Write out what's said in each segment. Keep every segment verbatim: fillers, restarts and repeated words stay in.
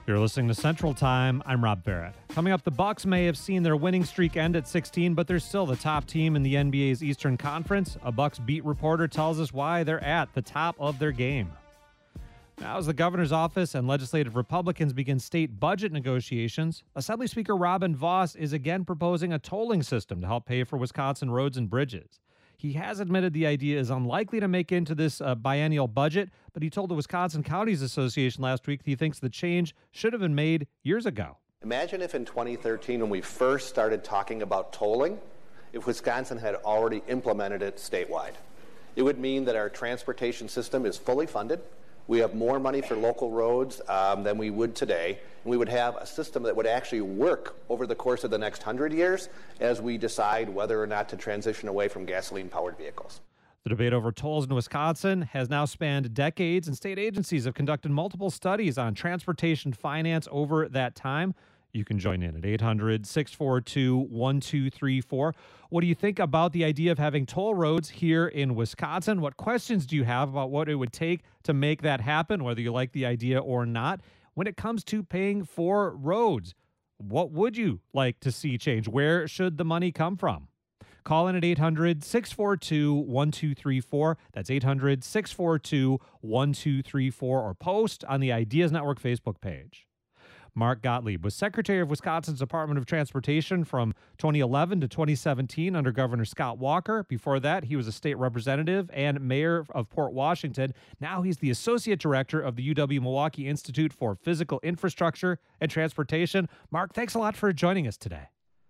You're listening to Central Time. I'm Rob Barrett. Coming up, the Bucks may have seen their winning streak end at sixteen, but they're still the top team in the N B A's Eastern Conference. A Bucks beat reporter tells us why they're at the top of their game. Now, as the governor's office and legislative Republicans begin state budget negotiations, Assembly Speaker Robin Vos is again proposing a tolling system to help pay for Wisconsin roads and bridges. He has admitted the idea is unlikely to make into this uh, biennial budget, but he told the Wisconsin Counties Association last week he thinks the change should have been made years ago. Imagine if in twenty thirteen, when we first started talking about tolling, if Wisconsin had already implemented it statewide. It would mean that our transportation system is fully funded. We have more money for local roads um, than we would today. And we would have a system that would actually work over the course of the next hundred years as we decide whether or not to transition away from gasoline-powered vehicles. The debate over tolls in Wisconsin has now spanned decades, and state agencies have conducted multiple studies on transportation finance over that time. You can join in at eight hundred, six four two, one two three four. What do you think about the idea of having toll roads here in Wisconsin? What questions do you have about what it would take to make that happen, whether you like the idea or not? When it comes to paying for roads, what would you like to see change? Where should the money come from? Call in at eight hundred, six four two, one two three four. That's eight hundred, six four two, one two three four, or post on the Ideas Network Facebook page. Mark Gottlieb was Secretary of Wisconsin's Department of Transportation from twenty eleven to twenty seventeen under Governor Scott Walker. Before that, he was a state representative and mayor of Port Washington. Now he's the Associate Director of the U W-Milwaukee Institute for Physical Infrastructure and Transportation. Mark, thanks a lot for joining us today.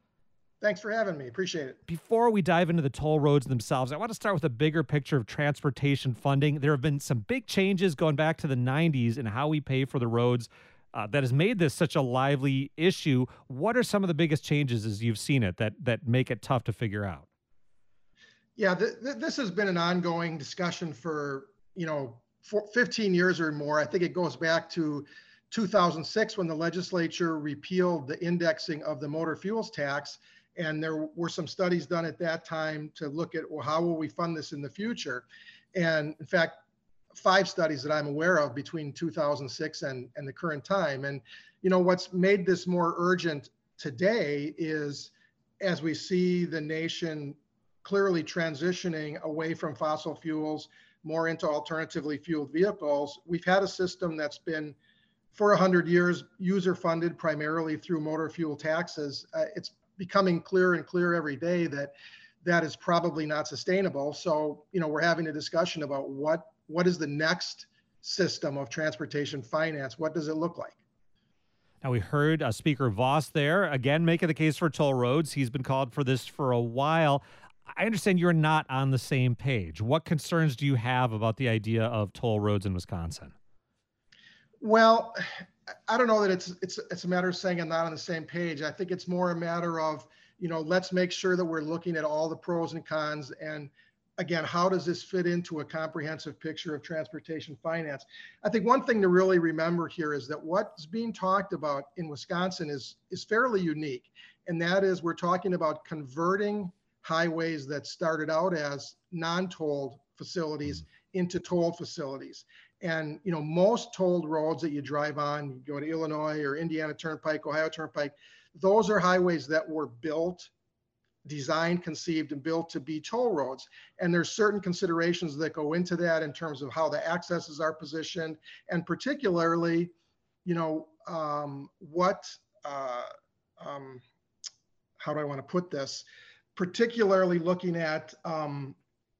Thanks for having me. Appreciate it. Before we dive into the toll roads themselves, I want to start with a bigger picture of transportation funding. There have been some big changes going back to the nineties in how we pay for the roads. Uh, that has made this such a lively issue. What are some of the biggest changes as you've seen it that that make it tough to figure out? Yeah, th- th- this has been an ongoing discussion for, you know, for fifteen years or more. I think it goes back to two thousand six when the legislature repealed the indexing of the motor fuels tax. And there were some studies done at that time to look at, well, how will we fund this in the future? And in fact, five studies that I'm aware of between two thousand six and, and the current time. And, you know, what's made this more urgent today is as we see the nation clearly transitioning away from fossil fuels, more into alternatively fueled vehicles, we've had a system that's been for one hundred years user funded primarily through motor fuel taxes. Uh, it's becoming clearer and clearer every day that that is probably not sustainable. So, you know, we're having a discussion about what What is the next system of transportation finance? What does it look like? Now, we heard uh, Speaker Vos there, again, making the case for toll roads. He's been called for this for a while. I understand you're not on the same page. What concerns do you have about the idea of toll roads in Wisconsin? Well, I don't know that it's it's it's a matter of saying I'm not on the same page. I think it's more a matter of, you know, let's make sure that we're looking at all the pros and cons. And again, how does this fit into a comprehensive picture of transportation finance? I think one thing to really remember here is that what's being talked about in Wisconsin is, is fairly unique. And that is we're talking about converting highways that started out as non-tolled facilities into tolled facilities. And, you know, most tolled roads that you drive on, you go to Illinois or Indiana Turnpike, Ohio Turnpike, those are highways that were built designed, conceived, and built to be toll roads. And there's certain considerations that go into that in terms of how the accesses are positioned, and particularly, you know, um, what, uh, um, how do I want to put this? Particularly looking at um,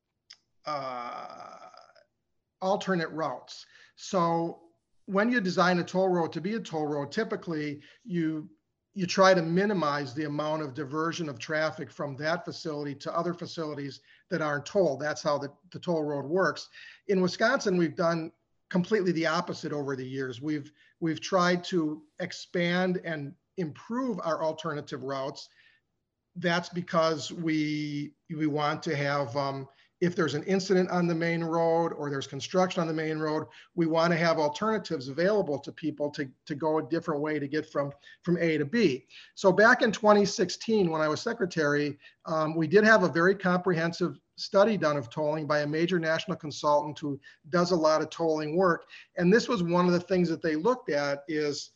uh, alternate routes. So when you design a toll road to be a toll road, typically you you try to minimize the amount of diversion of traffic from that facility to other facilities that aren't tolled. That's how the, the toll road works. In Wisconsin, we've done completely the opposite over the years. We've we've tried to expand and improve our alternative routes. That's because we we want to have, um, if there's an incident on the main road or there's construction on the main road, we want to have alternatives available to people to, to go a different way to get from, from A to B. So back in twenty sixteen, when I was secretary, um, we did have a very comprehensive study done of tolling by a major national consultant who does a lot of tolling work. And this was one of the things that they looked at is,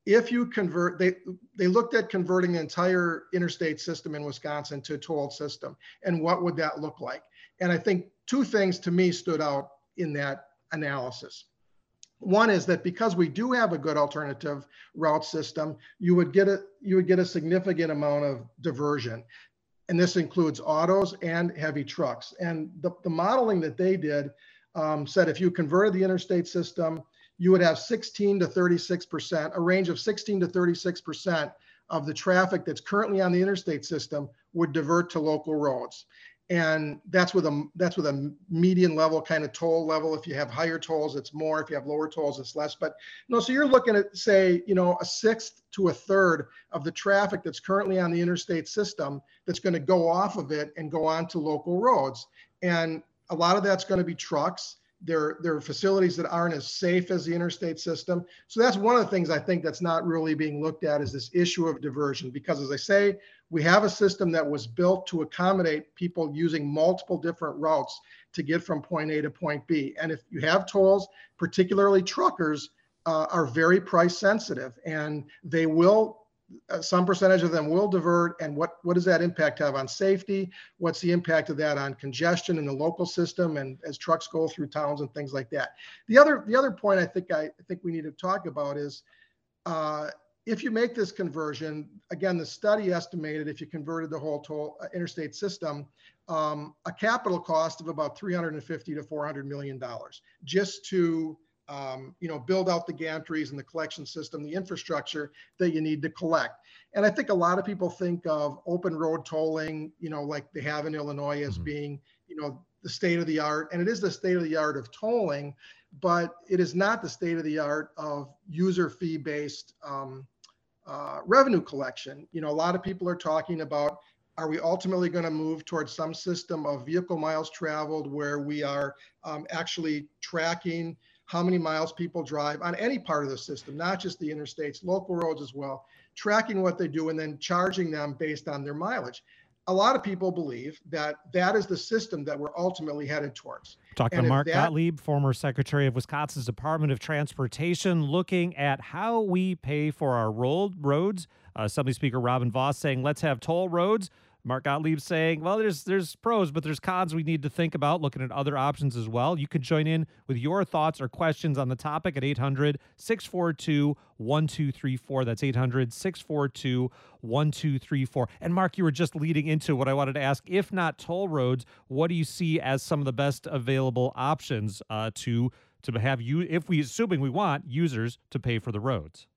if you convert, they they looked at converting the entire interstate system in Wisconsin to a tolled system, and what would that look like? And I think two things to me stood out in that analysis. One is that because we do have a good alternative route system, you would get a you would get a significant amount of diversion, and this includes autos and heavy trucks. And the, the modeling that they did um, said if you converted the interstate system, you would have sixteen to thirty-six percent, a range of sixteen to thirty-six percent of the traffic that's currently on the interstate system would divert to local roads. And that's with a that's with a median level kind of toll level. If you have higher tolls, it's more. If you have lower tolls, it's less. But no, so you're looking at, say, you know, a sixth to a third of the traffic that's currently on the interstate system that's going to go off of it and go on to local roads. And a lot of that's going to be trucks. There, there are facilities that aren't as safe as the interstate system. So that's one of the things I think that's not really being looked at, is this issue of diversion. Because as I say, we have a system that was built to accommodate people using multiple different routes to get from point A to point B. And if you have tolls, particularly truckers uh, are very price sensitive, and they will, uh, some percentage of them will divert. And what, what does that impact have on safety? What's the impact of that on congestion in the local system and as trucks go through towns and things like that? The other, the other point I think I, I think we need to talk about is uh, if you make this conversion, again, the study estimated if you converted the whole toll uh, interstate system, um, a capital cost of about three hundred fifty to four hundred million dollars just to Um, you know, build out the gantries and the collection system, the infrastructure that you need to collect. And I think a lot of people think of open road tolling, you know, like they have in Illinois, as being, you know, the state of the art. And it is the state of the art of tolling, but it is not the state of the art of user fee based um, uh, revenue collection. You know, a lot of people are talking about, are we ultimately going to move towards some system of vehicle miles traveled where we are um, actually tracking how many miles people drive on any part of the system, not just the interstates, local roads as well, tracking what they do and then charging them based on their mileage. A lot of people believe that that is the system that we're ultimately headed towards. Talking And to if Mark that- Gottlieb, former Secretary of Wisconsin's Department of Transportation, looking at how we pay for our road roads. Uh, Assembly Speaker Robin Vos saying, let's have toll roads. Mark Gottlieb saying, well, there's there's pros, but there's cons we need to think about, looking at other options as well. You could join in with your thoughts or questions on the topic at eight hundred, six four two, one two three four. That's eight hundred, six four two, one two three four. And Mark, you were just leading into what I wanted to ask. If not toll roads, what do you see as some of the best available options uh, to to have you, if we, assuming we want users to pay for the roads?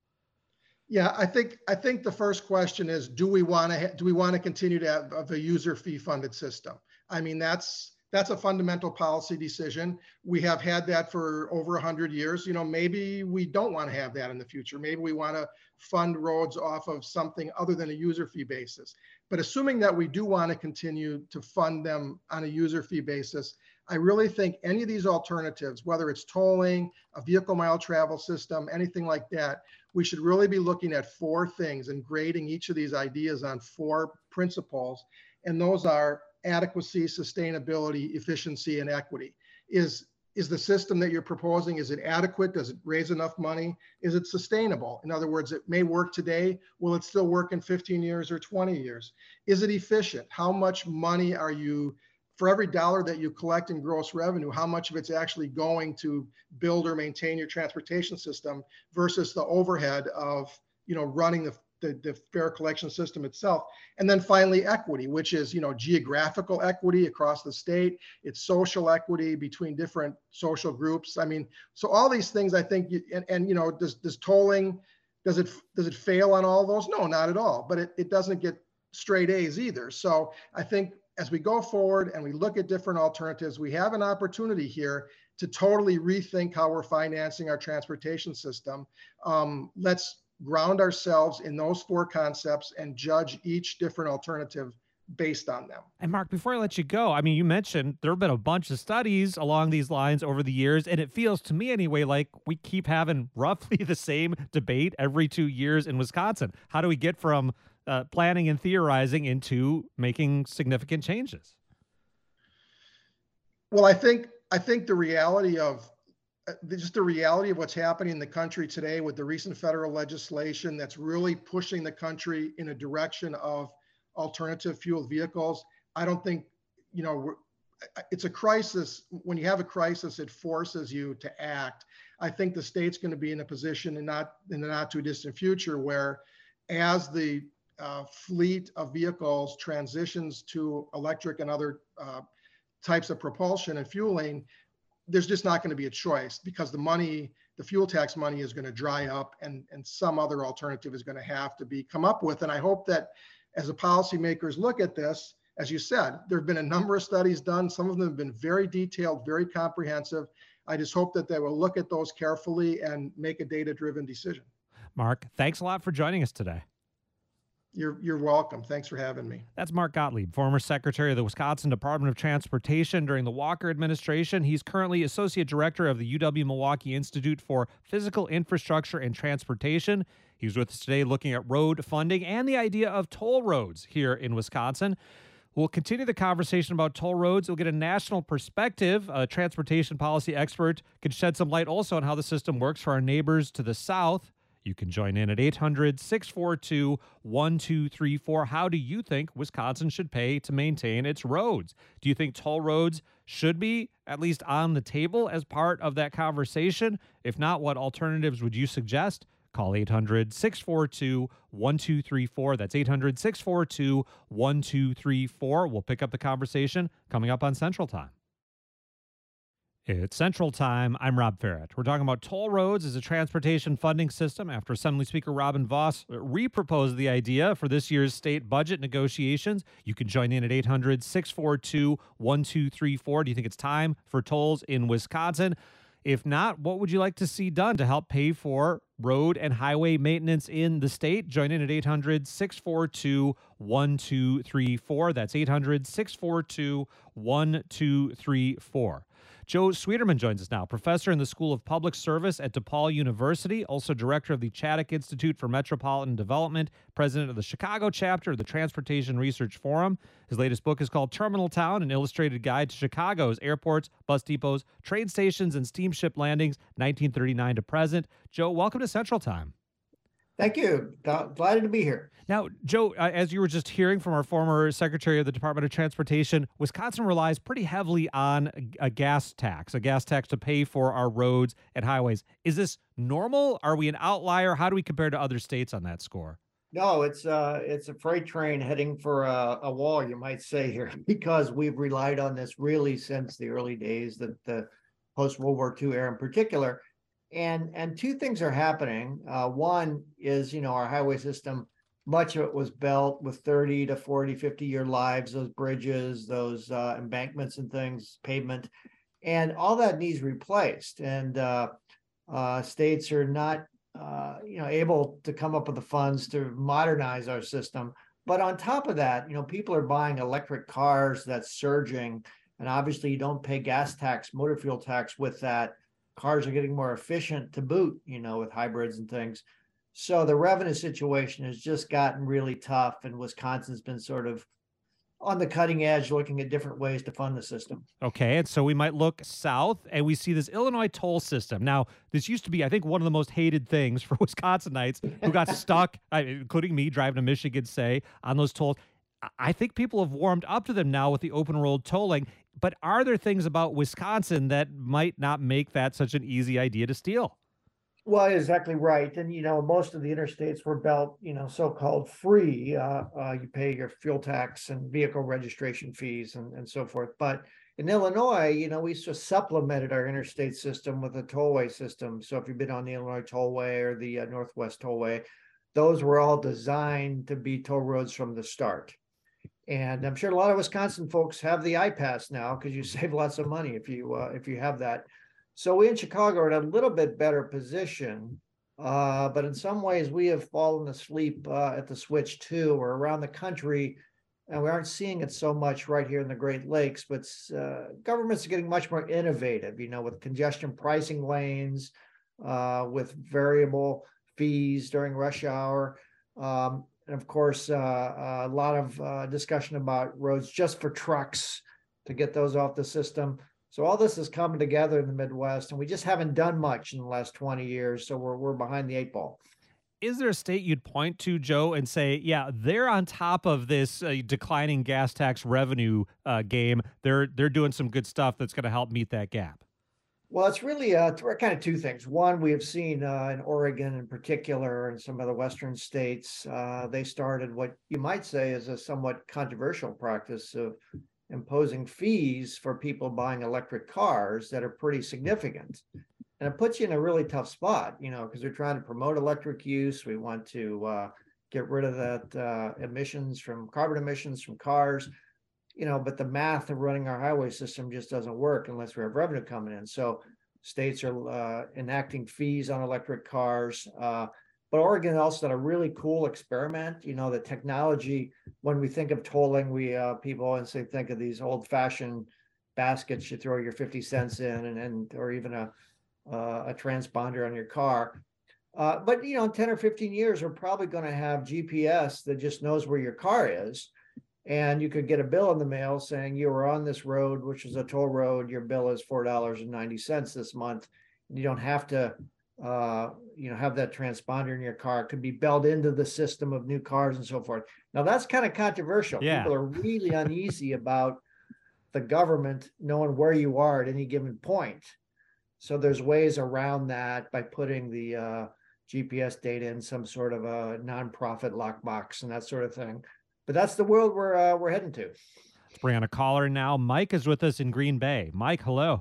Yeah, I think I think the first question is, do we want to do we want to continue to have, have a user fee funded system? I mean, that's that's a fundamental policy decision. We have had that for over one hundred years. You know, maybe we don't want to have that in the future. Maybe we want to fund roads off of something other than a user fee basis. But assuming that we do want to continue to fund them on a user fee basis, I really think any of these alternatives, whether it's tolling, a vehicle mile travel system, anything like that, we should really be looking at four things and grading each of these ideas on four principles. And those are adequacy, sustainability, efficiency, and equity. Is, is the system that you're proposing, is it adequate? Does it raise enough money? Is it sustainable? In other words, it may work today. Will it still work in fifteen years or twenty years? Is it efficient? How much money are you, for every dollar that you collect in gross revenue, how much of it's actually going to build or maintain your transportation system versus the overhead of, you know, running the, the, the fare collection system itself? And then finally, equity, which is, you know, geographical equity across the state. It's social equity between different social groups. I mean, so all these things, I think, you, and, and, you know, does, does tolling, does it, does it fail on all those? No, not at all, but it, it doesn't get straight A's either. So I think as we go forward and we look at different alternatives, we have an opportunity here to totally rethink how we're financing our transportation system. Um, let's ground ourselves in those four concepts and judge each different alternative based on them. And Mark, before I let you go, I mean, you mentioned there have been a bunch of studies along these lines over the years, and it feels to me anyway like we keep having roughly the same debate every two years in Wisconsin. How do we get from Uh, planning and theorizing into making significant changes? Well, I think I think the reality of uh, just the reality of what's happening in the country today with the recent federal legislation that's really pushing the country in a direction of alternative fuel vehicles. I don't think, you know, we're, it's a crisis. When you have a crisis, it forces you to act. I think the state's going to be in a position in not in the not too distant future where, as the uh, fleet of vehicles transitions to electric and other uh, types of propulsion and fueling, there's just not going to be a choice because the money, the fuel tax money is going to dry up, and, and some other alternative is going to have to be come up with. And I hope that as the policymakers look at this, as you said, there have been a number of studies done. Some of them have been very detailed, very comprehensive. I just hope that they will look at those carefully and make a data-driven decision. Mark, thanks a lot for joining us today. You're, you're welcome. Thanks for having me. That's Mark Gottlieb, former Secretary of the Wisconsin Department of Transportation during the Walker administration. He's currently Associate Director of the U W-Milwaukee Institute for Physical Infrastructure and Transportation. He was with us today looking at road funding and the idea of toll roads here in Wisconsin. We'll continue the conversation about toll roads. We'll get a national perspective. A transportation policy expert can shed some light also on how the system works for our neighbors to the south. You can join in at eight hundred, six four two, one two three four. How do you think Wisconsin should pay to maintain its roads? Do you think toll roads should be at least on the table as part of that conversation? If not, what alternatives would you suggest? Call eight hundred, six four two, one two three four. That's eight hundred, six four two, one two three four. We'll pick up the conversation coming up on Central Time. It's Central Time. I'm Rob Farrett. We're talking about toll roads as a transportation funding system after Assembly Speaker Robin Vos re-proposed the idea for this year's state budget negotiations. You can join in at eight hundred, six four two, one two three four. Do you think it's time for tolls in Wisconsin? If not, what would you like to see done to help pay for road and highway maintenance in the state? Join in at eight hundred, six four two, one two three four. That's eight hundred, six four two, one two three four. Joe Sweeterman joins us now, professor in the School of Public Service at DePaul University, also director of the Chaddock Institute for Metropolitan Development, president of the Chicago chapter of the Transportation Research Forum. His latest book is called Terminal Town, an illustrated guide to Chicago's airports, bus depots, train stations, and steamship landings, nineteen thirty-nine to present. Joe, welcome to Central Time. Thank you. Glad to be here. Now, Joe, uh, as you were just hearing from our former Secretary of the Department of Transportation, Wisconsin relies pretty heavily on a, a gas tax, a gas tax to pay for our roads and highways. Is this normal? Are we an outlier? How do we compare to other states on that score? No, it's uh, it's a freight train heading for a, a wall, you might say here, because we've relied on this really since the early days, the, the post-World War Two era in particular. And and two things are happening. Uh, one is, you know, our highway system, much of it was built with thirty to forty, fifty year lives, those bridges, those uh, embankments and things, pavement, and all that needs replaced. And uh, uh, states are not, uh, you know, able to come up with the funds to modernize our system. But on top of that, you know, people are buying electric cars, that's surging. And obviously you don't pay gas tax, motor fuel tax with that. Cars are getting more efficient to boot, you know, with hybrids and things. So the revenue situation has just gotten really tough, and Wisconsin's been sort of on the cutting edge, looking at different ways to fund the system. Okay, and so we might look south, and we see this Illinois toll system. Now, this used to be, I think, one of the most hated things for Wisconsinites who got stuck, including me, driving to Michigan, say, on those tolls. I think people have warmed up to them now with the open road tolling. But are there things about Wisconsin that might not make that such an easy idea to steal? Well, exactly right. And, you know, most of the interstates were built, you know, so-called free. Uh, uh, you pay your fuel tax and vehicle registration fees and, and so forth. But in Illinois, you know, we just supplemented our interstate system with a tollway system. So if you've been on the Illinois Tollway or the uh, Northwest Tollway, those were all designed to be toll roads from the start. And I'm sure a lot of Wisconsin folks have the I-Pass now because you save lots of money if you uh, if you have that. So we in Chicago are in a little bit better position, uh, but in some ways we have fallen asleep uh, at the switch too, or around the country, and we aren't seeing it so much right here in the Great Lakes. But uh, governments are getting much more innovative, you know, with congestion pricing lanes, uh, with variable fees during rush hour. Um, And of course, uh, a lot of uh, discussion about roads just for trucks to get those off the system. So all this is coming together in the Midwest, and we just haven't done much in the last twenty years. So we're we're behind the eight ball. Is there a state you'd point to, Joe, and say, yeah, they're on top of this uh, declining gas tax revenue uh, game. They're they're doing some good stuff that's going to help meet that gap? Well, it's really uh, kind of two things. One, we have seen uh, in Oregon in particular and some other Western states, uh, they started what you might say is a somewhat controversial practice of imposing fees for people buying electric cars that are pretty significant. And it puts you in a really tough spot, you know, because we're trying to promote electric use. We want to uh, get rid of that uh, emissions from carbon emissions from cars, you know, but the math of running our highway system just doesn't work unless we have revenue coming in. So states are uh, enacting fees on electric cars. Uh, but Oregon also did a really cool experiment. You know, the technology, when we think of tolling, we uh, people always say, think of these old fashioned baskets you throw your fifty cents in and, and or even a Uh, a transponder on your car. Uh, but, you know, in ten or fifteen years, we're probably going to have G P S that just knows where your car is. And you could get a bill in the mail saying you were on this road, which is a toll road. Your bill is four dollars and ninety cents this month. You don't have to, uh, you know, have that transponder in your car. It could be built into the system of new cars and so forth. Now, that's kind of controversial. Yeah. People are really uneasy about the government knowing where you are at any given point. So there's ways around that by putting the uh, G P S data in some sort of a nonprofit lockbox and that sort of thing. But that's the world we're uh, we're heading to. Let's bring on a caller now. Mike is with us in Green Bay. Mike, hello.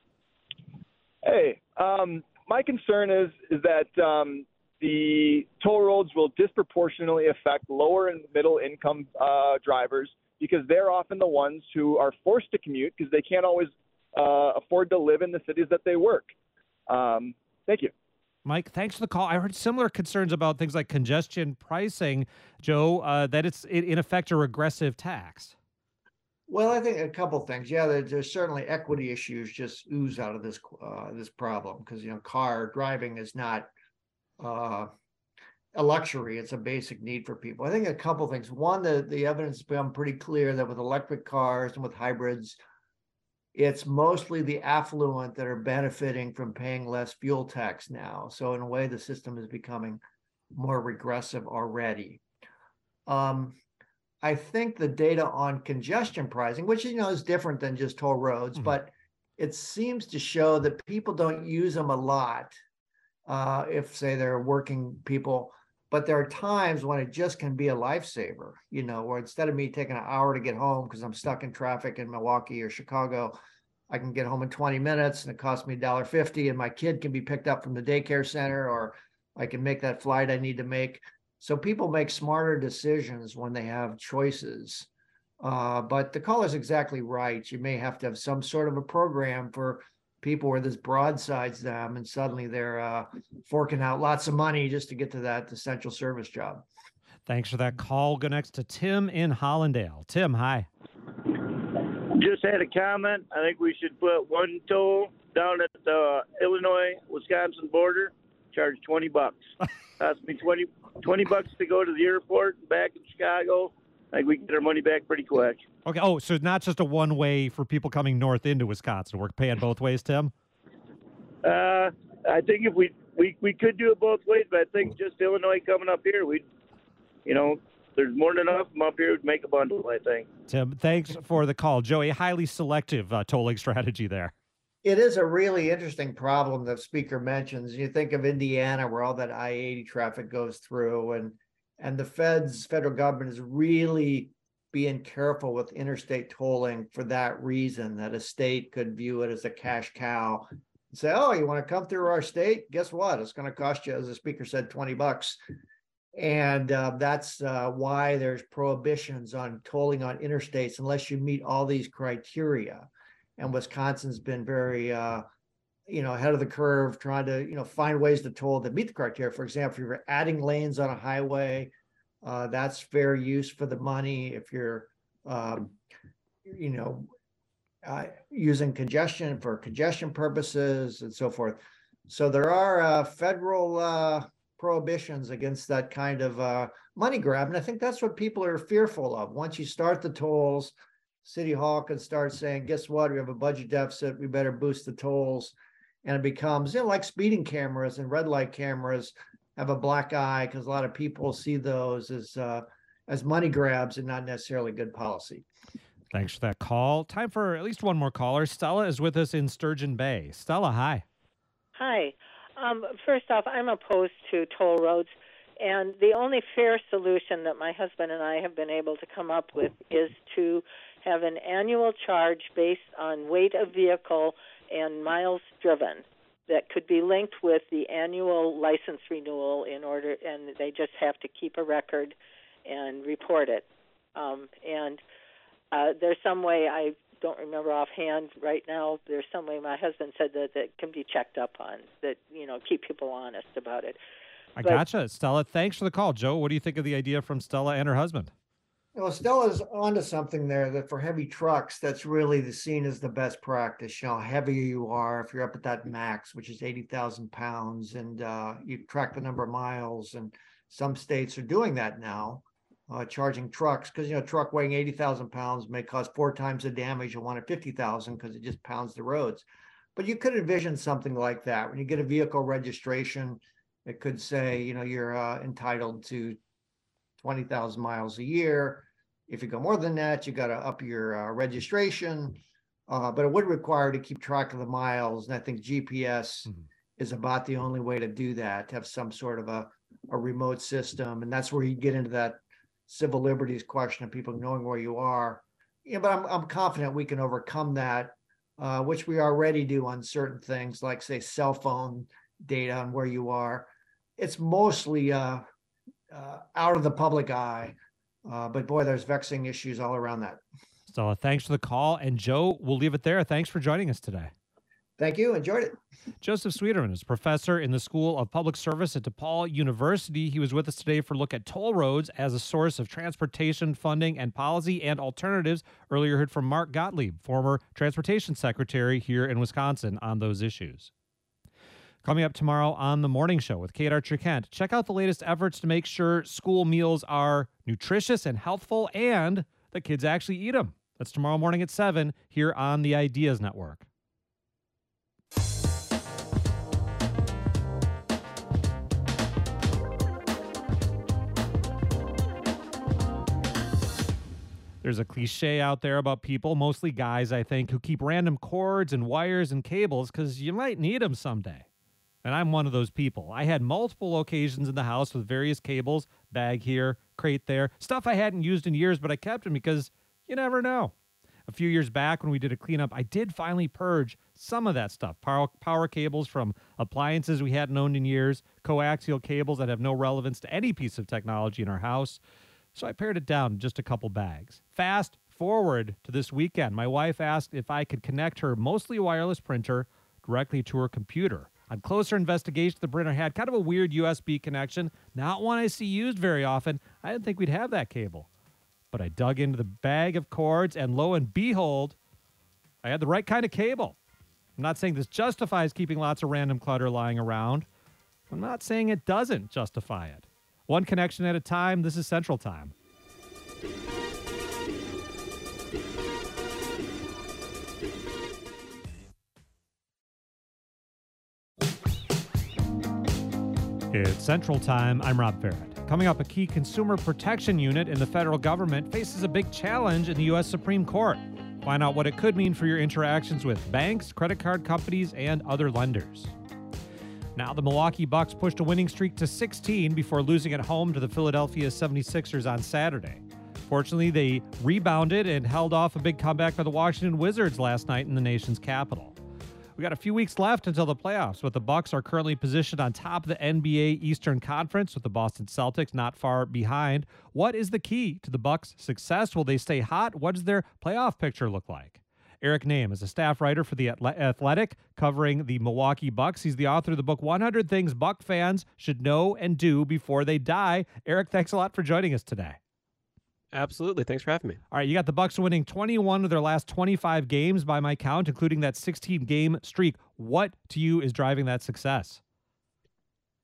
Hey, um, my concern is is that um, the toll roads will disproportionately affect lower and middle income uh, drivers because they're often the ones who are forced to commute because they can't always Uh, afford to live in the cities that they work. Um, thank you. Mike, thanks for the call. I heard similar concerns about things like congestion pricing, Joe, uh, that it's in effect a regressive tax. Well, I think a couple things. Yeah, there, there's certainly equity issues just ooze out of this uh, this problem because, you know, car driving is not uh, a luxury. It's a basic need for people. I think a couple things. One, the, the evidence has become pretty clear that with electric cars and with hybrids, it's mostly the affluent that are benefiting from paying less fuel tax now. So in a way, the system is becoming more regressive already. Um, I think the data on congestion pricing, which, you know, is different than just toll roads, mm-hmm. but it seems to show that people don't use them a lot uh, if, say, they're working people. But there are times when it just can be a lifesaver, you know, where instead of me taking an hour to get home because I'm stuck in traffic in Milwaukee or Chicago, I can get home in twenty minutes and it costs me a dollar fifty and my kid can be picked up from the daycare center, or I can make that flight I need to make. So people make smarter decisions when they have choices. Uh, but the caller's exactly right. You may have to have some sort of a program for people where this broadsides them and suddenly they're uh, forking out lots of money just to get to that essential service job. Thanks for that call. Go next to Tim in Hollandale. Tim, hi. Just had a comment. I think we should put one toll down at the Illinois-Wisconsin border, charge twenty bucks. Cost me twenty, twenty bucks to go to the airport and back in Chicago. I think we can get our money back pretty quick. Okay. Oh, so not just a one way for people coming north into Wisconsin. We're paying both ways, Tim? Uh, I think if we, we, we could do it both ways, but I think just Illinois coming up here, we, you know, there's more than enough of them up here to make a bundle, I think. Tim, thanks for the call. Joey, highly selective uh, tolling strategy there. It is a really interesting problem the speaker mentions. You think of Indiana where all that I eighty traffic goes through, and and the feds, federal government is really being careful with interstate tolling for that reason, that a state could view it as a cash cow and say, oh, you want to come through our state? Guess what? It's going to cost you, as the speaker said, twenty bucks. And uh, that's uh, why there's prohibitions on tolling on interstates unless you meet all these criteria. And Wisconsin's been very, uh, you know, ahead of the curve, trying to, you know, find ways to toll that meet the criteria. For example, if you're adding lanes on a highway, uh, that's fair use for the money. If you're, um, you know, uh, using congestion for congestion purposes and so forth. So there are uh, federal uh, prohibitions against that kind of uh, money grab. And I think that's what people are fearful of. Once you start the tolls, City Hall can start saying, guess what? We have a budget deficit. We better boost the tolls. And it becomes, you know, like speeding cameras and red light cameras have a black eye because a lot of people see those as uh, as money grabs and not necessarily good policy. Thanks for that call. Time for at least one more caller. Stella is with us in Sturgeon Bay. Stella, hi. Hi. Um, first off, I'm opposed to toll roads, and the only fair solution that my husband and I have been able to come up with is to have an annual charge based on weight of vehicle and miles driven that could be linked with the annual license renewal in order, and they just have to keep a record and report it. Um, and uh, there's some way, I don't remember offhand right now, there's some way my husband said that that can be checked up on, that, you know, keep people honest about it. I But- gotcha. Stella, thanks for the call. Joe, what do you think of the idea from Stella and her husband? Well, Stella's onto something there that for heavy trucks, that's really the seen as the best practice. You know, how heavier you are, if you're up at that max, which is eighty thousand pounds, and uh, you track the number of miles. And some states are doing that now, uh, charging trucks, because, you know, a truck weighing eighty thousand pounds may cause four times the damage of one at fifty thousand because it just pounds the roads. But you could envision something like that. When you get a vehicle registration, it could say, you know, you're uh, entitled to twenty thousand miles a year. If you go more than that, you got to up your uh, registration, uh, but it would require to keep track of the miles. And I think G P S mm-hmm. is about the only way to do that, to have some sort of a, a remote system. And that's where you get into that civil liberties question of people knowing where you are. Yeah, but I'm, I'm confident we can overcome that, uh, which we already do on certain things, like, say, cell phone data on where you are. It's mostly uh, uh, out of the public eye. Uh, but boy, there's vexing issues all around that. Stella, thanks for the call. And Joe, we'll leave it there. Thanks for joining us today. Thank you. Enjoyed it. Joseph Sweeterman is professor in the School of Public Service at DePaul University. He was with us today for a look at toll roads as a source of transportation funding and policy and alternatives. Earlier heard from Mark Gottlieb, former transportation secretary here in Wisconsin, on those issues. Coming up tomorrow on The Morning Show with Kate Archer-Kent, check out the latest efforts to make sure school meals are nutritious and healthful and the kids actually eat them. That's tomorrow morning at seven here on the Ideas Network. There's a cliche out there about people, mostly guys, I think, who keep random cords and wires and cables because you might need them someday. And I'm one of those people. I had multiple occasions in the house with various cables, bag here, crate there, stuff I hadn't used in years, but I kept them because you never know. A few years back when we did a cleanup, I did finally purge some of that stuff. Power, power cables from appliances we hadn't owned in years, coaxial cables that have no relevance to any piece of technology in our house. So I pared it down to just a couple bags. Fast forward to this weekend. My wife asked if I could connect her mostly wireless printer directly to her computer. On closer investigation, the printer had kind of a weird U S B connection, not one I see used very often. I didn't think we'd have that cable. But I dug into the bag of cords, and lo and behold, I had the right kind of cable. I'm not saying this justifies keeping lots of random clutter lying around. I'm not saying it doesn't justify it. One connection at a time. This is Central Time. It's Central Time. I'm Rob Barrett. Coming up, a key consumer protection unit in the federal government faces a big challenge in the U S Supreme Court. Find out what it could mean for your interactions with banks, credit card companies, and other lenders. Now, the Milwaukee Bucks pushed a winning streak to sixteen before losing at home to the Philadelphia seventy-sixers on Saturday. Fortunately, they rebounded and held off a big comeback by the Washington Wizards last night in the nation's capital. We got a few weeks left until the playoffs, but the Bucks are currently positioned on top of the N B A Eastern Conference with the Boston Celtics not far behind. What is the key to the Bucks' success? Will they stay hot? What does their playoff picture look like? Eric Name is a staff writer for The Athletic, covering the Milwaukee Bucks. He's the author of the book, one hundred Things Buck Fans Should Know and Do Before They Die. Eric, thanks a lot for joining us today. Absolutely. Thanks for having me. All right, you got the Bucks winning twenty-one of their last twenty-five games by my count, including that sixteen-game streak. What to you is driving that success?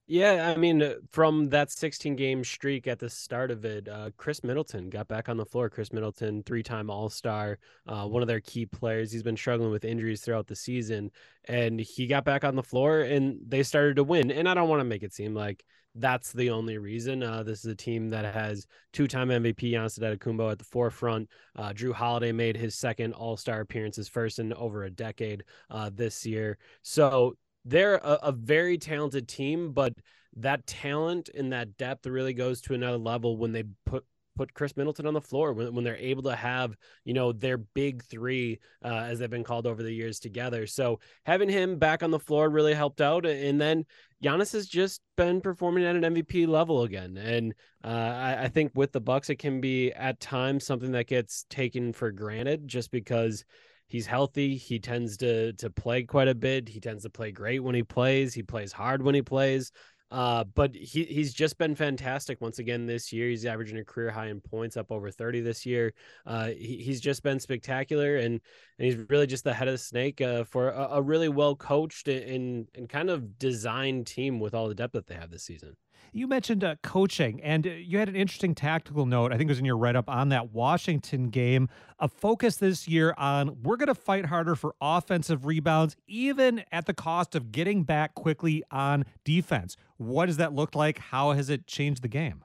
Yeah, I mean, uh, from that sixteen game streak at the start of it, uh, Chris Middleton got back on the floor. Chris Middleton, three time All Star, uh, one of their key players. He's been struggling with injuries throughout the season, and he got back on the floor, and they started to win. And I don't want to make it seem like that's the only reason. Uh, this is a team that has two time M V P Giannis Antetokounmpo at the forefront. Uh, Drew Holiday made his second All Star appearance, his first in over a decade uh, this year. So they're a, a very talented team, but that talent and that depth really goes to another level when they put put Chris Middleton on the floor, when, when they're able to have, you know, their big three, uh, as they've been called over the years, together. So having him back on the floor really helped out. And then Giannis has just been performing at an M V P level again. And uh, I, I think with the Bucks, it can be at times something that gets taken for granted just because he's healthy. He tends to to play quite a bit. He tends to play great when he plays. He plays hard when he plays. Uh, but he he's just been fantastic once again this year. He's averaging a career high in points, up over thirty this year. Uh, he, he's just been spectacular, and and he's really just the head of the snake uh, for a, a really well coached and and kind of designed team with all the depth that they have this season. You mentioned uh, coaching, and uh, you had an interesting tactical note. I think it was in your write up on that Washington game. A focus this year on we're going to fight harder for offensive rebounds, even at the cost of getting back quickly on defense. What does that look like? How has it changed the game?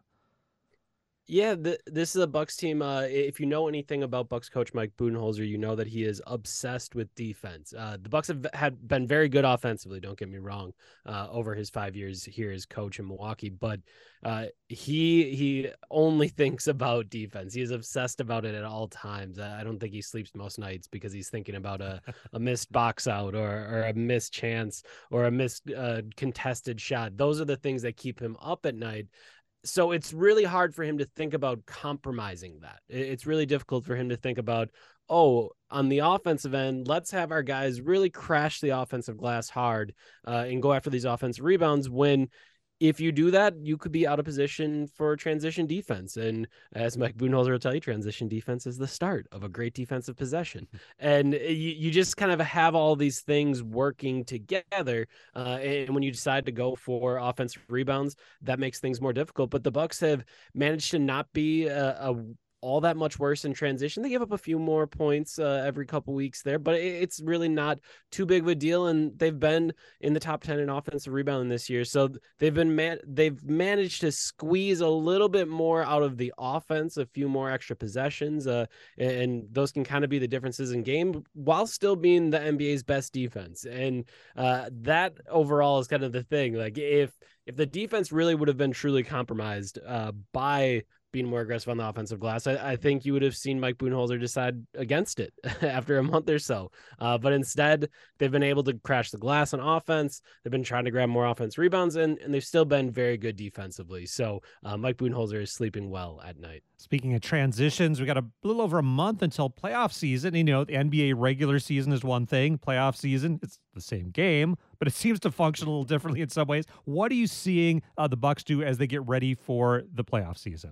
Yeah, the, this is a Bucks team. Uh, if you know anything about Bucks coach Mike Budenholzer, you know that he is obsessed with defense. Uh, the Bucks have had been very good offensively. Don't get me wrong. Uh, over his five years here as coach in Milwaukee, but uh, he he only thinks about defense. He is obsessed about it at all times. I don't think he sleeps most nights because he's thinking about a, a missed box out or or a missed chance or a missed uh, contested shot. Those are the things that keep him up at night. So it's really hard for him to think about compromising that. It's really difficult for him to think about, oh, on the offensive end, let's have our guys really crash the offensive glass hard uh, and go after these offensive rebounds when if you do that, you could be out of position for transition defense. And as Mike Budenholzer will tell you, transition defense is the start of a great defensive possession. And you, you just kind of have all these things working together. Uh, and when you decide to go for offensive rebounds, that makes things more difficult. But the Bucks have managed to not be a, a all that much worse in transition. They give up a few more points uh, every couple weeks there, but it's really not too big of a deal. And they've been in the top ten in offensive rebounding this year. So they've been, man- they've managed to squeeze a little bit more out of the offense, a few more extra possessions. Uh, and those can kind of be the differences in game while still being the N B A's best defense. And uh, that overall is kind of the thing. Like if, if the defense really would have been truly compromised uh, by being more aggressive on the offensive glass, I, I think you would have seen Mike Budenholzer decide against it after a month or so. Uh, but instead, they've been able to crash the glass on offense. They've been trying to grab more offense rebounds, and, and they've still been very good defensively. So uh, Mike Budenholzer is sleeping well at night. Speaking of transitions, we got a little over a month until playoff season. You know, the N B A regular season is one thing. Playoff season, it's the same game, but it seems to function a little differently in some ways. What are you seeing uh, the Bucks do as they get ready for the playoff season?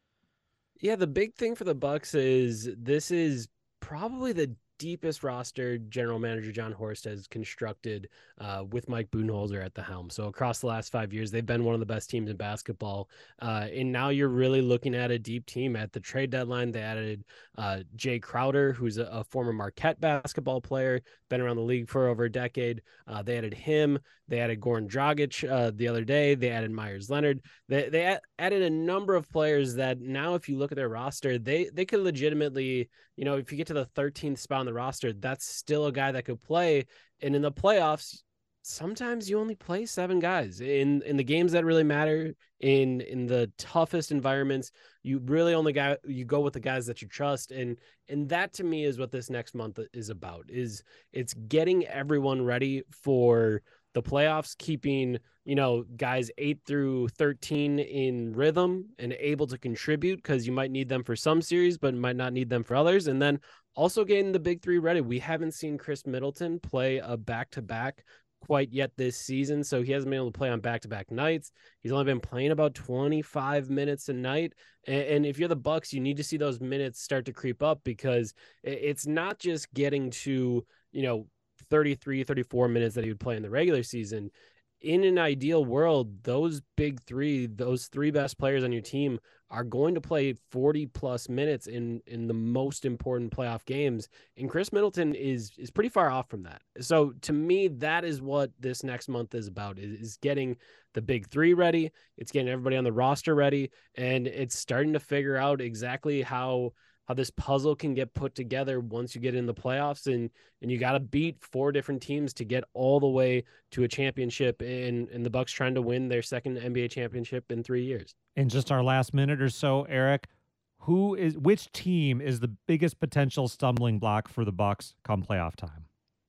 Yeah, the big thing for the Bucks is this is probably the deepest roster general manager John Horst has constructed uh, with Mike Budenholzer at the helm. So across the last five years, they've been one of the best teams in basketball. Uh, and now you're really looking at a deep team. At the trade deadline, they added uh, Jay Crowder, who's a, a former Marquette basketball player, been around the league for over a decade. Uh, they added him. They added Goran Dragic uh, the other day. They added Myers Leonard. They they a- added a number of players that now, if you look at their roster, they they could legitimately, you know, if you get to the thirteenth spot on the roster, that's still a guy that could play. And in the playoffs, sometimes you only play seven guys in in the games that really matter. In in the toughest environments, you really only got you go with the guys that you trust. And and that to me is what this next month is about. Is it's getting everyone ready for the playoffs, keeping, you know, guys eight through thirteen in rhythm and able to contribute, because you might need them for some series, but might not need them for others. And then also getting the big three ready. We haven't seen Chris Middleton play a back-to-back quite yet this season, so he hasn't been able to play on back-to-back nights. He's only been playing about twenty-five minutes a night. And, and if you're the Bucks, you need to see those minutes start to creep up, because it's not just getting to, you know, thirty-three, thirty-four minutes that he would play in the regular season. in an ideal world, those big three, those three best players on your team are going to play forty plus minutes in, in the most important playoff games. And Chris Middleton is, is pretty far off from that. So to me, that is what this next month is about, is, is getting the big three ready. It's getting everybody on the roster ready. And it's starting to figure out exactly how, how this puzzle can get put together once you get in the playoffs, and, and you got to beat four different teams to get all the way to a championship, and, and the Bucks trying to win their second N B A championship in three years. In just our last minute or so, Eric, who is which team is the biggest potential stumbling block for the Bucks come playoff time?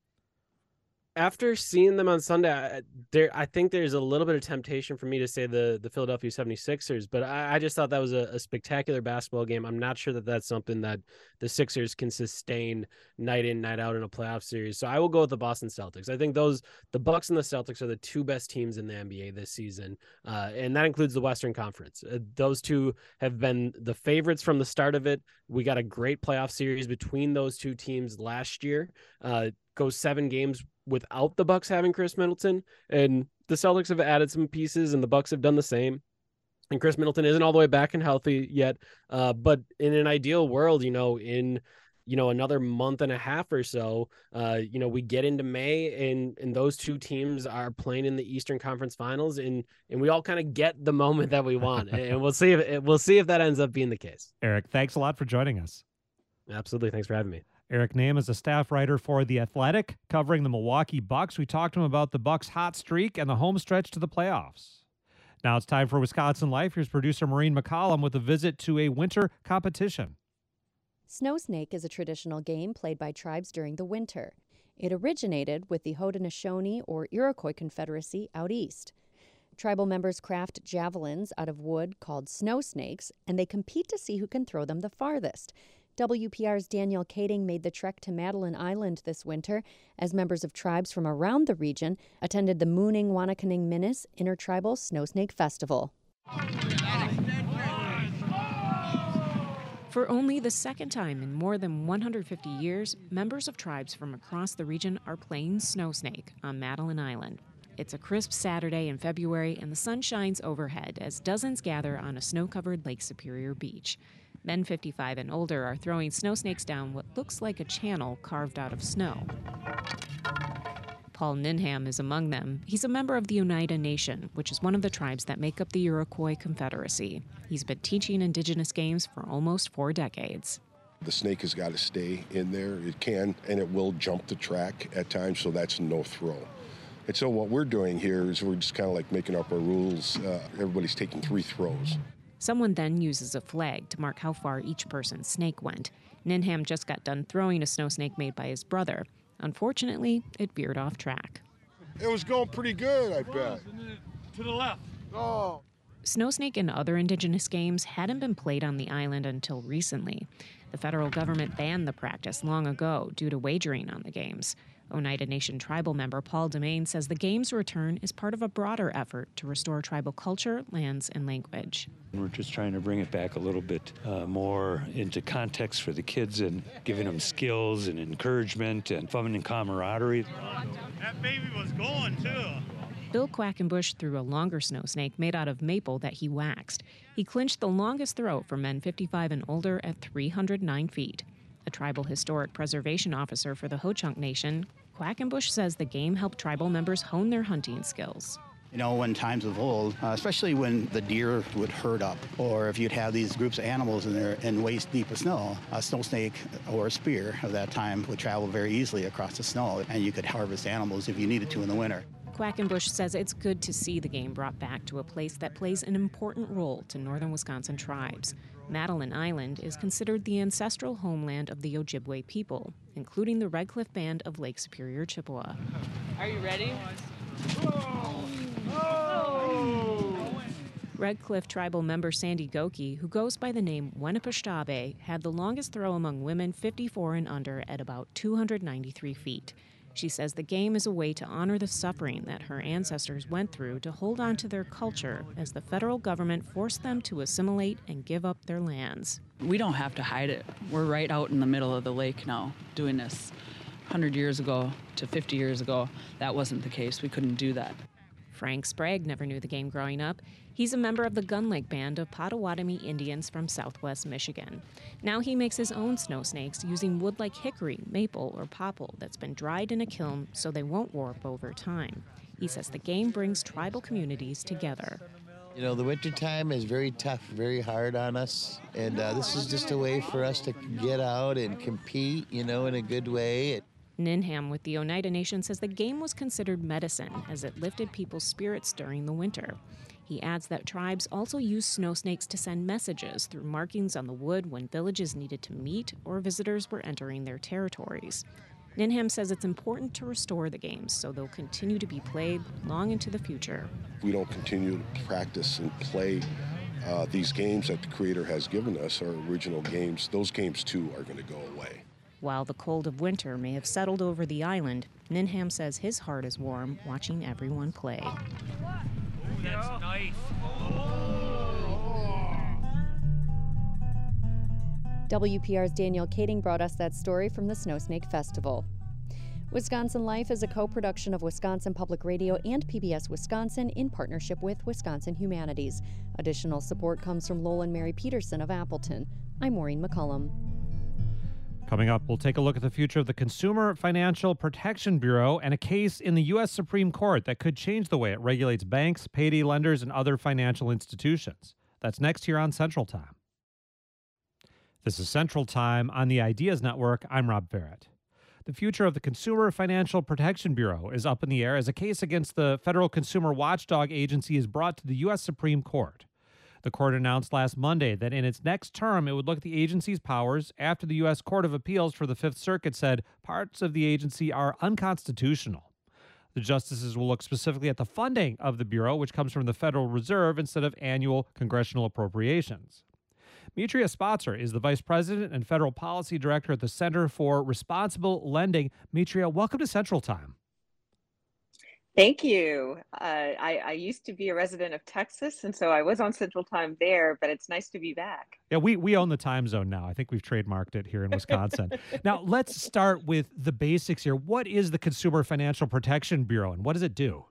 After seeing them on Sunday, I, there I think there's a little bit of temptation for me to say the the Philadelphia seventy-sixers, but I, I just thought that was a, a spectacular basketball game. I'm not sure that that's something that the Sixers can sustain night in, night out in a playoff series. So I will go with the Boston Celtics. I think those the Bucks and the Celtics are the two best teams in the N B A this season, uh, and that includes the Western Conference. Uh, those two have been the favorites from the start of it. We got a great playoff series between those two teams last year. Uh, goes seven games without the Bucks having Chris Middleton, and the Celtics have added some pieces and the Bucks have done the same. And Chris Middleton isn't all the way back and healthy yet. Uh, but in an ideal world, you know, in, you know, another month and a half or so, uh, you know, we get into May and, and those two teams are playing in the Eastern Conference Finals, and, and we all kind of get the moment that we want. And we'll see if we'll see if that ends up being the case. Eric, thanks a lot for joining us. Absolutely. Thanks for having me. Eric Nehm is a staff writer for The Athletic, covering the Milwaukee Bucks. We talked to him about the Bucks' hot streak and the home stretch to the playoffs. Now it's time for Wisconsin Life. Here's producer Maureen McCollum with a visit to a winter competition. Snow Snake is a traditional game played by tribes during the winter. It originated with the Haudenosaunee or Iroquois Confederacy out east. Tribal members craft javelins out of wood called snow snakes, and they compete to see who can throw them the farthest. W P R's Daniel Kading made the trek to Madeline Island this winter as members of tribes from around the region attended the Mooning Wanakaning Minnis Intertribal Snow Snake Festival. For only the second time in more than one hundred fifty years, members of tribes from across the region are playing Snow Snake on Madeline Island. It's a crisp Saturday in February, and the sun shines overhead as dozens gather on a snow-covered Lake Superior beach. Men fifty-five and older are throwing snow snakes down what looks like a channel carved out of snow. Paul Ninham is among them. He's a member of the Oneida Nation, which is one of the tribes that make up the Iroquois Confederacy. He's been teaching Indigenous games for almost four decades. The snake has got to stay in there. It can, and it will jump the track at times, so that's no throw. And so what we're doing here is we're just kind of like making up our rules. Uh, everybody's taking three throws. Someone then uses a flag to mark how far each person's snake went. Ninham just got done throwing a snow snake made by his brother. Unfortunately, it veered off track. It was going pretty good, I bet. To the left. Oh. Snow snake and other Indigenous games hadn't been played on the island until recently. The federal government banned the practice long ago due to wagering on the games. Oneida Nation tribal member Paul Demain says the game's return is part of a broader effort to restore tribal culture, lands, and language. We're just trying to bring it back a little bit uh, more into context for the kids and giving them skills and encouragement and fun and camaraderie. That baby was going, too. Bill Quackenbush threw a longer snow snake made out of maple that he waxed. He clinched the longest throw for men fifty-five and older at three hundred nine feet. A tribal historic preservation officer for the Ho-Chunk Nation, Quackenbush says the game helped tribal members hone their hunting skills. You know, when times of old, uh, especially when the deer would herd up, or if you'd have these groups of animals in there in waist deep of snow, a snow snake or a spear of that time would travel very easily across the snow, and you could harvest animals if you needed to in the winter. Quackenbush says it's good to see the game brought back to a place that plays an important role to northern Wisconsin tribes. Madeline Island is considered the ancestral homeland of the Ojibwe people, including the Red Cliff Band of Lake Superior, Chippewa. Are you ready? Red Cliff tribal member Sandy Goki, who goes by the name Wenipashtabe, had the longest throw among women fifty-four and under at about two hundred ninety-three feet. She says the game is a way to honor the suffering that her ancestors went through to hold on to their culture as the federal government forced them to assimilate and give up their lands. We don't have to hide it. We're right out in the middle of the lake now doing this. one hundred years ago to fifty years ago, that wasn't the case. We couldn't do that. Frank Sprague never knew the game growing up. He's a member of the Gun Lake Band of Potawatomi Indians from southwest Michigan. Now he makes his own snow snakes using wood like hickory, maple, or popple that's been dried in a kiln so they won't warp over time. He says the game brings tribal communities together. You know, the wintertime is very tough, very hard on us, and uh, this is just a way for us to get out and compete, you know, in a good way. Ninham with the Oneida Nation says the game was considered medicine as it lifted people's spirits during the winter. He adds that tribes also use snow snakes to send messages through markings on the wood when villages needed to meet or visitors were entering their territories. Ninham says it's important to restore the games so they'll continue to be played long into the future. If we don't continue to practice and play uh, these games that the Creator has given us, our original games, those games too are going to go away. While the cold of winter may have settled over the island, Ninham says his heart is warm watching everyone play. Ooh, that's nice. W P R's Danielle Kading brought us that story from the Snow Snake Festival. Wisconsin Life is a co-production of Wisconsin Public Radio and P B S Wisconsin in partnership with Wisconsin Humanities. Additional support comes from Lowell and Mary Peterson of Appleton. I'm Maureen McCullum. Coming up, we'll take a look at the future of the Consumer Financial Protection Bureau and a case in the U S Supreme Court that could change the way it regulates banks, payday lenders, and other financial institutions. That's next here on Central Time. This is Central Time on the Ideas Network. I'm Rob Barrett. The future of the Consumer Financial Protection Bureau is up in the air as a case against the Federal Consumer Watchdog Agency is brought to the U S Supreme Court. The court announced last Monday that in its next term, it would look at the agency's powers after the U S Court of Appeals for the Fifth Circuit said parts of the agency are unconstitutional. The justices will look specifically at the funding of the Bureau, which comes from the Federal Reserve instead of annual congressional appropriations. Mitria Spatzer is the Vice President and Federal Policy Director at the Center for Responsible Lending. Mitria, welcome to Central Time. Thank you. Uh, I, I used to be a resident of Texas, and so I was on Central Time there, but it's nice to be back. Yeah, we, we own the time zone now. I think we've trademarked it here in Wisconsin. Now, let's start with the basics here. What is the Consumer Financial Protection Bureau, and what does it do?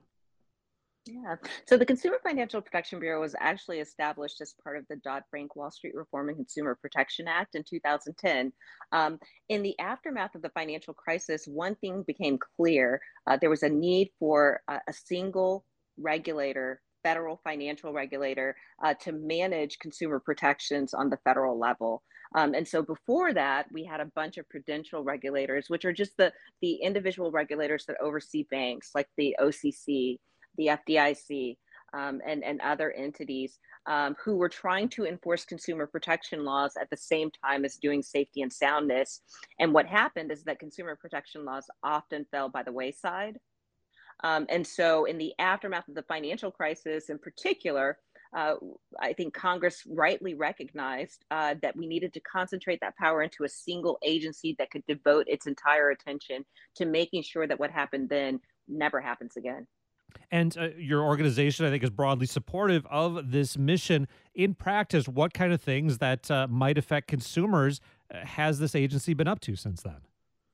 Yeah. So the Consumer Financial Protection Bureau was actually established as part of the Dodd-Frank Wall Street Reform and Consumer Protection Act in two thousand ten. Um, in the aftermath of the financial crisis, one thing became clear. Uh, there was a need for uh, a single regulator, federal financial regulator, uh, to manage consumer protections on the federal level. Um, and so before that, we had a bunch of prudential regulators, which are just the, the individual regulators that oversee banks, like the O C C, the F D I C, um, and, and other entities um, who were trying to enforce consumer protection laws at the same time as doing safety and soundness. And what happened is that consumer protection laws often fell by the wayside. Um, and so in the aftermath of the financial crisis in particular, uh, I think Congress rightly recognized uh, that we needed to concentrate that power into a single agency that could devote its entire attention to making sure that what happened then never happens again. And uh, your organization, I think, is broadly supportive of this mission. In practice, what kind of things that uh, might affect consumers uh, has this agency been up to since then?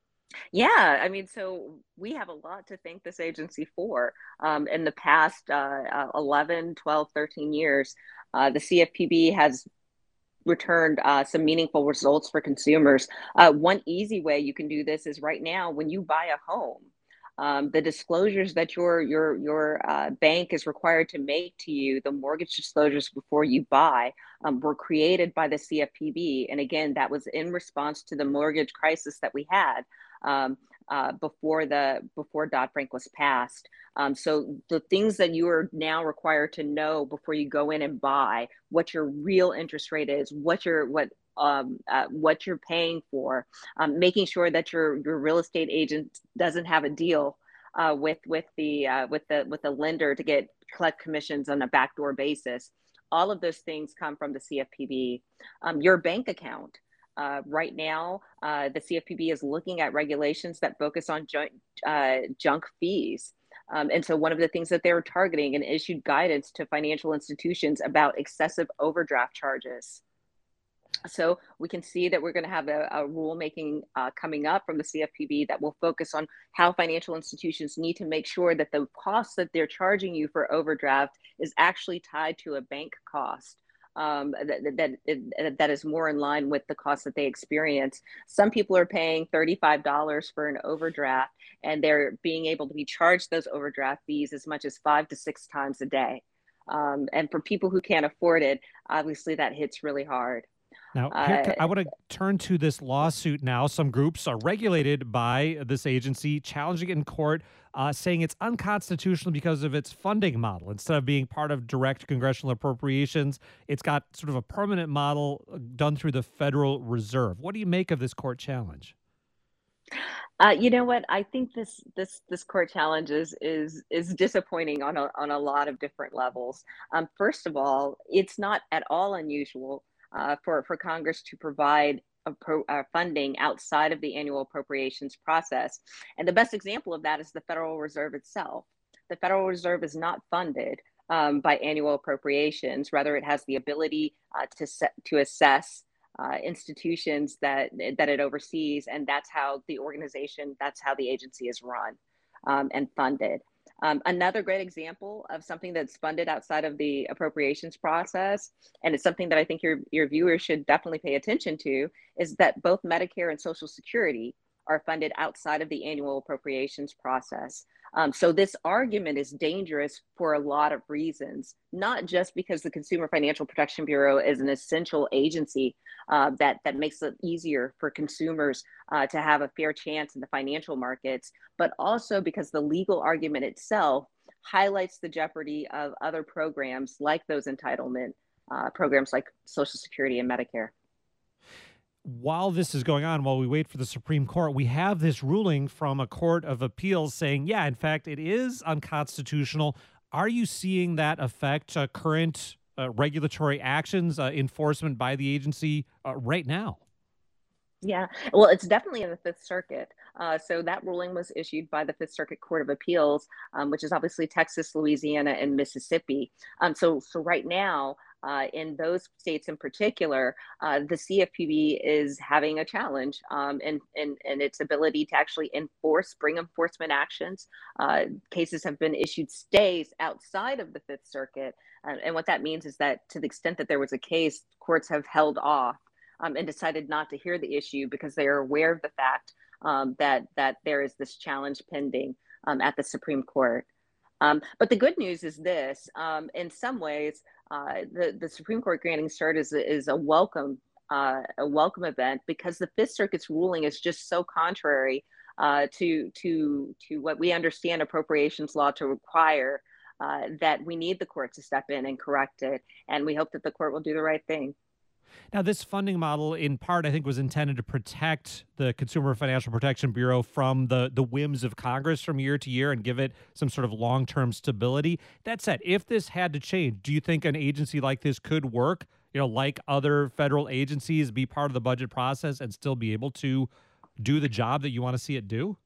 Yeah, I mean, so we have a lot to thank this agency for. Um, in the past uh, eleven, twelve, thirteen years, uh, the C F P B has returned uh, some meaningful results for consumers. Uh, one easy way you can do this is right now, when you buy a home, Um, the disclosures that your your your uh, bank is required to make to you, the mortgage disclosures before you buy, um, were created by the C F P B. And again, that was in response to the mortgage crisis that we had um, uh, before the before Dodd-Frank was passed. Um, so the things that you are now required to know before you go in and buy, what your real interest rate is, what your what Um, uh, what you're paying for, um, making sure that your your real estate agent doesn't have a deal uh, with with the uh, with the with the lender to get collect commissions on a backdoor basis. All of those things come from the C F P B. Um, your bank account. Uh, right now, uh, the C F P B is looking at regulations that focus on junk, uh, junk fees. Um, and so one of the things that they're targeting and issued guidance to financial institutions about excessive overdraft charges. So we can see that we're going to have a, a rulemaking uh, coming up from the C F P B that will focus on how financial institutions need to make sure that the cost that they're charging you for overdraft is actually tied to a bank cost. Um, that, that, that is more in line with the cost that they experience. Some people are paying thirty-five dollars for an overdraft, and they're being able to be charged those overdraft fees as much as five to six times a day. Um, and for people who can't afford it, obviously that hits really hard. Now, here, Uh, I want to turn to this lawsuit now. Some groups are regulated by this agency, challenging it in court, uh, saying it's unconstitutional because of its funding model. Instead of being part of direct congressional appropriations, it's got sort of a permanent model done through the Federal Reserve. What do you make of this court challenge? Uh, you know what? I think this this this court challenge is is is disappointing on a on a lot of different levels. Um, first of all, it's not at all unusual uh, for for Congress to provide a pro, uh, funding outside of the annual appropriations process, and the best example of that is the Federal Reserve itself. The Federal Reserve is not funded um, by annual appropriations. Rather, it has the ability uh, to set, to assess Uh, institutions that that it oversees, and that's how the organization, that's how the agency is run um, and funded. Um, another great example of something that's funded outside of the appropriations process, and it's something that I think your your viewers should definitely pay attention to, is that both Medicare and Social Security are funded outside of the annual appropriations process. Um, so this argument is dangerous for a lot of reasons, not just because the Consumer Financial Protection Bureau is an essential agency uh, that, that makes it easier for consumers uh, to have a fair chance in the financial markets, but also because the legal argument itself highlights the jeopardy of other programs like those entitlement uh, programs like Social Security and Medicare. While this is going on, while we wait for the Supreme Court, we have this ruling from a court of appeals saying, yeah, in fact, it is unconstitutional. Are you seeing that affect uh, current uh, regulatory actions, uh, enforcement by the agency uh, right now? Yeah, well, it's definitely in the Fifth Circuit. Uh, so that ruling was issued by the Fifth Circuit Court of Appeals, um, which is obviously Texas, Louisiana, and Mississippi. Um, so, so right now, uh, in those states in particular, uh, the C F P B is having a challenge um, in, in, in its ability to actually enforce, bring enforcement actions. Uh, cases have been issued stays outside of the Fifth Circuit. Uh, and what that means is that to the extent that there was a case, courts have held off Um, and decided not to hear the issue because they are aware of the fact um, that that there is this challenge pending um, at the Supreme Court. Um, but the good news is this: um, in some ways, uh, the the Supreme Court granting cert is is a welcome uh, a welcome event because the Fifth Circuit's ruling is just so contrary uh, to to to what we understand appropriations law to require uh, that we need the court to step in and correct it, and we hope that the court will do the right thing. Now, this funding model, in part, I think, was intended to protect the Consumer Financial Protection Bureau from the, the whims of Congress from year to year and give it some sort of long-term stability. That said, if this had to change, do you think an agency like this could work, you know, like other federal agencies, be part of the budget process and still be able to do the job that you want to see it do?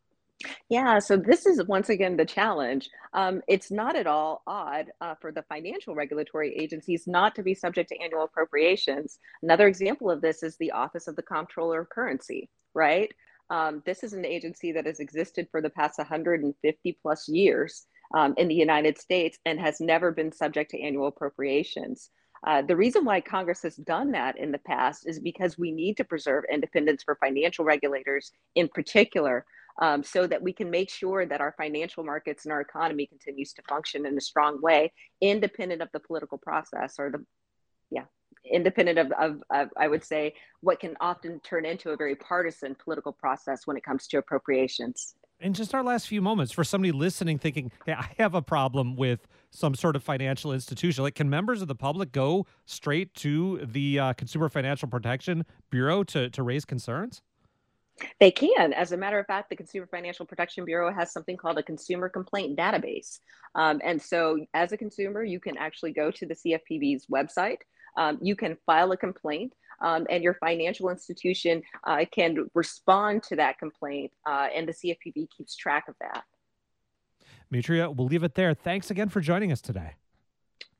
Yeah, so this is once again the challenge. Um, it's not at all odd uh, for the financial regulatory agencies not to be subject to annual appropriations. Another example of this is the Office of the Comptroller of Currency, right? Um, this is an agency that has existed for the past one hundred fifty plus years um, in the United States and has never been subject to annual appropriations. Uh, the reason why Congress has done that in the past is because we need to preserve independence for financial regulators in particular. Um, so that we can make sure that our financial markets and our economy continues to function in a strong way, independent of the political process or the, yeah, independent of, of, of, I would say, what can often turn into a very partisan political process when it comes to appropriations. In just our last few moments, for somebody listening thinking, hey, I have a problem with some sort of financial institution, like, can members of the public go straight to the uh, Consumer Financial Protection Bureau to, to raise concerns? They can. As a matter of fact, the Consumer Financial Protection Bureau has something called a consumer complaint database. Um, and so as a consumer, you can actually go to the C F P B's website. Um, you can file a complaint um, and your financial institution uh, can respond to that complaint. Uh, and the C F P B keeps track of that. Maitreya, we'll leave it there. Thanks again for joining us today.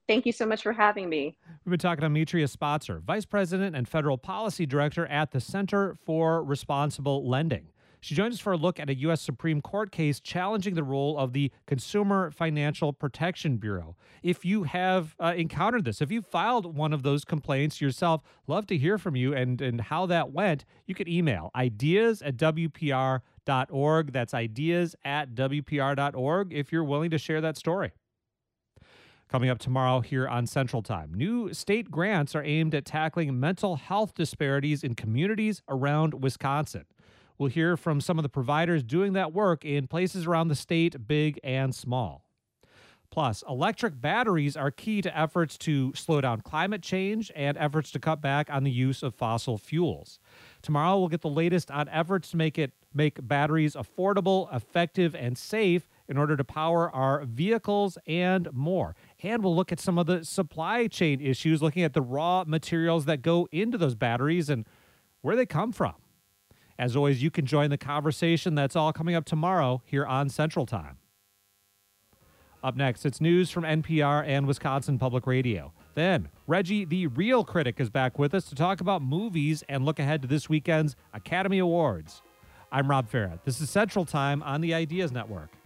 Thank you so much for having me. We've been talking to Mitria Spatzer, Vice President and Federal Policy Director at the Center for Responsible Lending. She joins us for a look at a U S Supreme Court case challenging the role of the Consumer Financial Protection Bureau. If you have uh, encountered this, if you filed one of those complaints yourself, love to hear from you and, and how that went. You could email ideas at W P R dot org. That's ideas at W P R dot org if you're willing to share that story. Coming up tomorrow here on Central Time, new state grants are aimed at tackling mental health disparities in communities around Wisconsin. We'll hear from some of the providers doing that work in places around the state, big and small. Plus, electric batteries are key to efforts to slow down climate change and efforts to cut back on the use of fossil fuels. Tomorrow, we'll get the latest on efforts to make it make batteries affordable, effective, and safe in order to power our vehicles and more. And we'll look at some of the supply chain issues, looking at the raw materials that go into those batteries and where they come from. As always, you can join the conversation. That's all coming up tomorrow here on Central Time. Up next, it's news from N P R and Wisconsin Public Radio. Then, Reggie, the Real Critic, is back with us to talk about movies and look ahead to this weekend's Academy Awards. I'm Rob Farrett. This is Central Time on the Ideas Network.